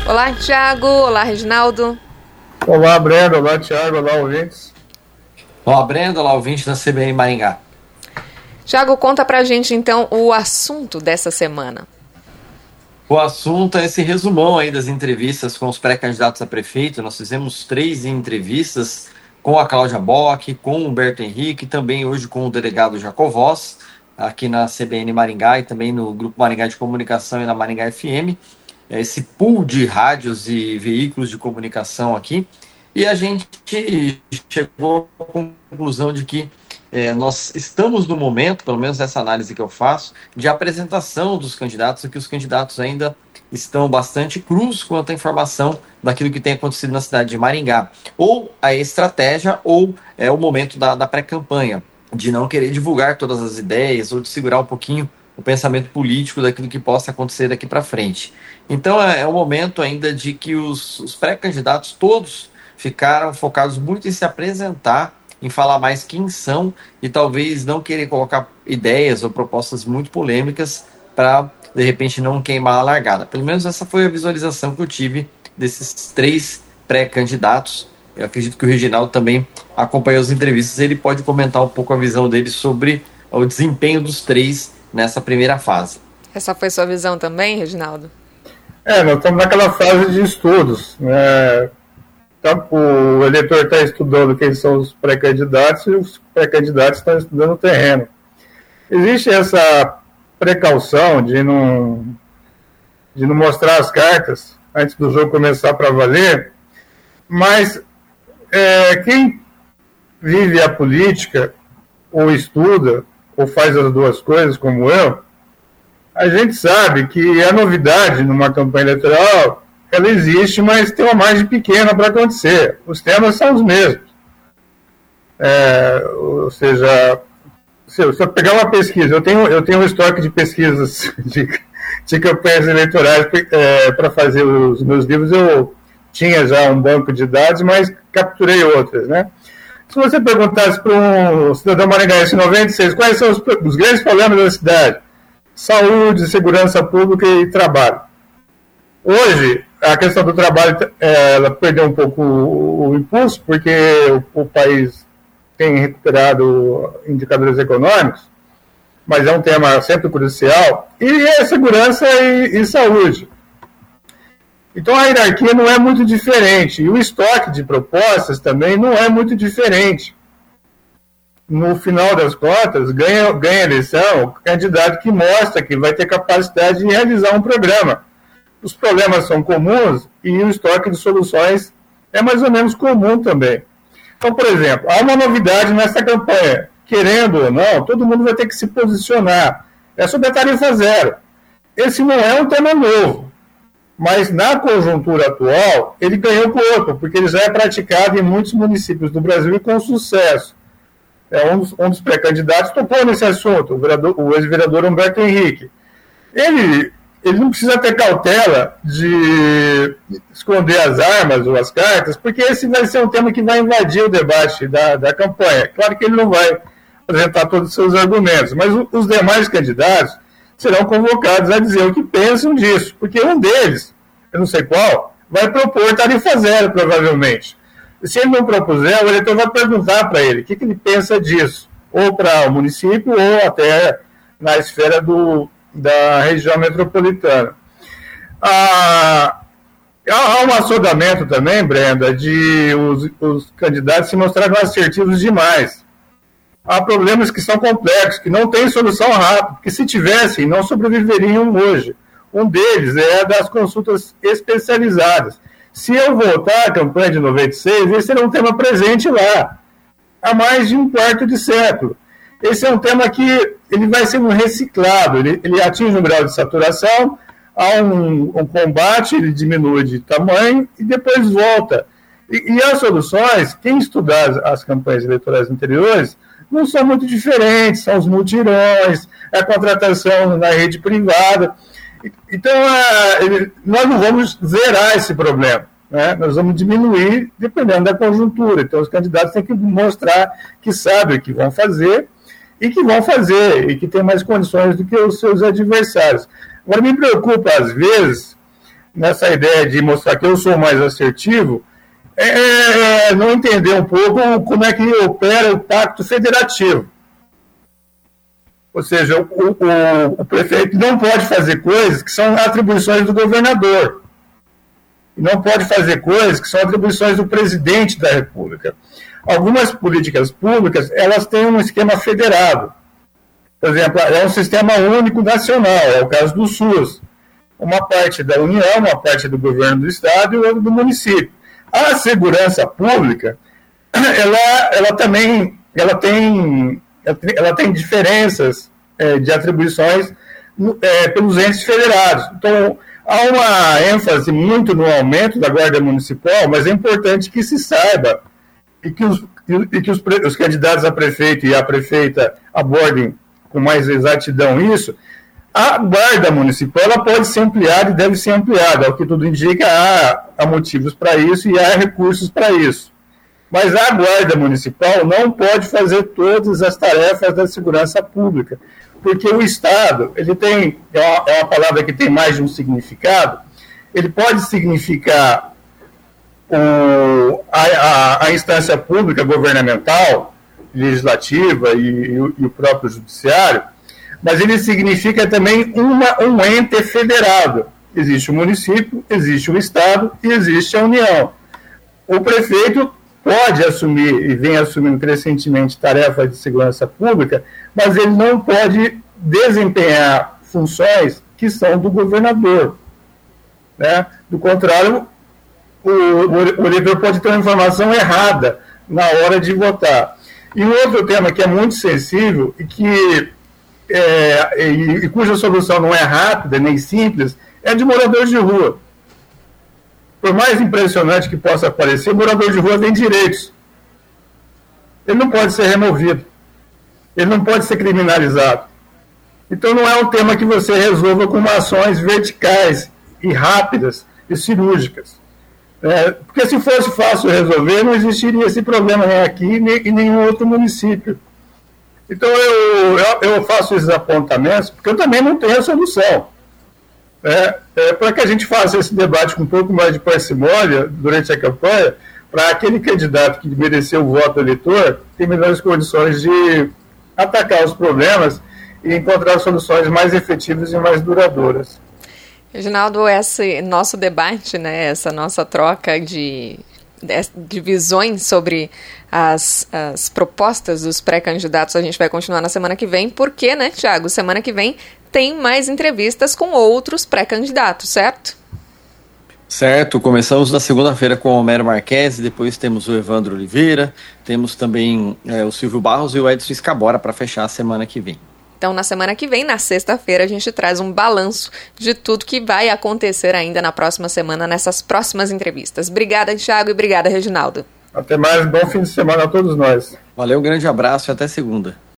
Olá, Tiago. Olá, Reginaldo. Olá, Brenda. Olá, Tiago. Olá, ouvintes. Olá, Brenda. Olá, ouvinte da CBN Maringá. Tiago, conta pra gente, então, o assunto dessa semana. O assunto é esse resumão aí das entrevistas com os pré-candidatos a prefeito. Nós fizemos 3 entrevistas com a Cláudia Bock, com o Humberto Henrique, também hoje com o delegado Jacovós, aqui na CBN Maringá e também no Grupo Maringá de Comunicação e na Maringá FM. Esse pool de rádios e veículos de comunicação aqui. E a gente chegou à conclusão de que nós estamos no momento, pelo menos essa análise que eu faço, de apresentação dos candidatos, e que os candidatos ainda estão bastante crus quanto à informação daquilo que tem acontecido na cidade de Maringá. Ou a estratégia, ou o momento da pré-campanha, de não querer divulgar todas as ideias, ou de segurar um pouquinho o pensamento político daquilo que possa acontecer daqui para frente. Então é o momento ainda de que os pré-candidatos todos ficaram focados muito em se apresentar, em falar mais quem são e talvez não querer colocar ideias ou propostas muito polêmicas para, de repente, não queimar a largada. Pelo menos essa foi a visualização que eu tive desses 3 pré-candidatos. Eu acredito que o Reginaldo também acompanhou as entrevistas. Ele pode comentar um pouco a visão dele sobre o desempenho dos 3 nessa primeira fase. Essa foi sua visão também, Reginaldo? Nós estamos naquela fase de estudos, né? Então, o eleitor está estudando quem são os pré-candidatos e os pré-candidatos estão estudando o terreno. Existe essa precaução de não mostrar as cartas antes do jogo começar para valer, mas quem vive a política, ou estuda, ou faz as duas coisas, como eu, a gente sabe que a novidade numa campanha eleitoral, ela existe, mas tem uma margem pequena para acontecer. Os temas são os mesmos. Ou seja, se eu pegar uma pesquisa, eu tenho um estoque de pesquisas de campanhas eleitorais para fazer os meus livros. Eu tinha já um banco de dados, mas capturei outras, né? Se você perguntasse para um cidadão maringaense em 96 quais são os grandes problemas da cidade, saúde, segurança pública e trabalho. Hoje, a questão do trabalho ela perdeu um pouco o impulso, porque o país tem recuperado indicadores econômicos, mas é um tema sempre crucial, e é segurança e saúde. Então a hierarquia não é muito diferente, e o estoque de propostas também não é muito diferente. No final das contas, ganha a eleição o candidato que mostra que vai ter capacidade de realizar um programa. Os problemas são comuns e o estoque de soluções é mais ou menos comum também. Então, por exemplo, há uma novidade nessa campanha. Querendo ou não, todo mundo vai ter que se posicionar. É sobre a tarifa zero. Esse não é um tema novo, mas na conjuntura atual, ele ganhou corpo, porque ele já é praticado em muitos municípios do Brasil e com sucesso. Um dos pré-candidatos tocou nesse assunto, o ex-vereador Humberto Henrique. Ele não precisa ter cautela de esconder as armas ou as cartas, porque esse vai ser um tema que vai invadir o debate da campanha. Claro que ele não vai apresentar todos os seus argumentos, mas os demais candidatos serão convocados a dizer o que pensam disso, porque um deles, eu não sei qual, vai propor tarifa zero, provavelmente. E se ele não propuser, o eleitor vai perguntar para ele o que ele pensa disso, ou para o município, ou até na esfera da região metropolitana. Há um assodamento também, Brenda, de os candidatos se mostraram assertivos demais. Há problemas que são complexos, que não têm solução rápida, que se tivessem, não sobreviveriam hoje. Um deles é das consultas especializadas. Se eu voltar à campanha de 96, esse era um tema presente lá, há mais de um quarto de século. Esse é um tema que ele vai sendo reciclado, ele atinge um grau de saturação, há um combate, ele diminui de tamanho e depois volta. E as soluções, quem estudar as campanhas eleitorais anteriores, não são muito diferentes, são os mutirões, a contratação na rede privada. Então, nós não vamos zerar esse problema, né? Nós vamos diminuir dependendo da conjuntura. Então, os candidatos têm que mostrar que sabem o que vão fazer e que têm mais condições do que os seus adversários. Agora, me preocupa, às vezes, nessa ideia de mostrar que eu sou mais assertivo, não entender um pouco como é que opera o pacto federativo. Ou seja, o prefeito não pode fazer coisas que são atribuições do governador. E não pode fazer coisas que são atribuições do presidente da República. Algumas políticas públicas, elas têm um esquema federado. Por exemplo, é um sistema único nacional, é o caso do SUS. Uma parte da União, uma parte do governo do estado e outra do município. A segurança pública, ela tem diferenças de atribuições pelos entes federados. Então, há uma ênfase muito no aumento da Guarda Municipal, mas é importante que se saiba e que os candidatos a prefeito e a prefeita abordem com mais exatidão isso. A Guarda Municipal ela pode ser ampliada e deve ser ampliada, ao que tudo indica, há motivos para isso e há recursos para isso. Mas a Guarda Municipal não pode fazer todas as tarefas da segurança pública, porque o Estado, ele tem, é uma palavra que tem mais de um significado, ele pode significar a instância pública governamental, legislativa e o próprio judiciário, mas ele significa também um ente federado. Existe o município, existe o Estado e existe a União. O prefeito pode assumir, e vem assumindo crescentemente, tarefas de segurança pública, mas ele não pode desempenhar funções que são do governador. Né? Do contrário, o eleitor pode ter uma informação errada na hora de votar. E um outro tema que é muito sensível e cuja solução não é rápida nem simples, é de moradores de rua. Por mais impressionante que possa parecer, morador de rua tem direitos. Ele não pode ser removido. Ele não pode ser criminalizado. Então não é um tema que você resolva com ações verticais e rápidas e cirúrgicas. Porque se fosse fácil resolver, não existiria esse problema nem aqui nem em nenhum outro município. Então eu faço esses apontamentos porque eu também não tenho a solução. Para que a gente faça esse debate com um pouco mais de parcimônia durante a campanha, para aquele candidato que mereceu o voto do eleitor ter melhores condições de atacar os problemas e encontrar soluções mais efetivas e mais duradouras. Reginaldo, esse nosso debate, né, essa nossa troca de visões sobre as propostas dos pré-candidatos, a gente vai continuar na semana que vem, porque, né, Thiago, semana que vem tem mais entrevistas com outros pré-candidatos, certo? Certo, começamos na segunda-feira com o Homero Marques, depois temos o Evandro Oliveira, temos também o Silvio Barros e o Edson Escabora para fechar a semana que vem. Então, na semana que vem, na sexta-feira, a gente traz um balanço de tudo que vai acontecer ainda na próxima semana, nessas próximas entrevistas. Obrigada, Thiago, e obrigada, Reginaldo. Até mais, bom fim de semana a todos nós. Valeu, um grande abraço e até segunda.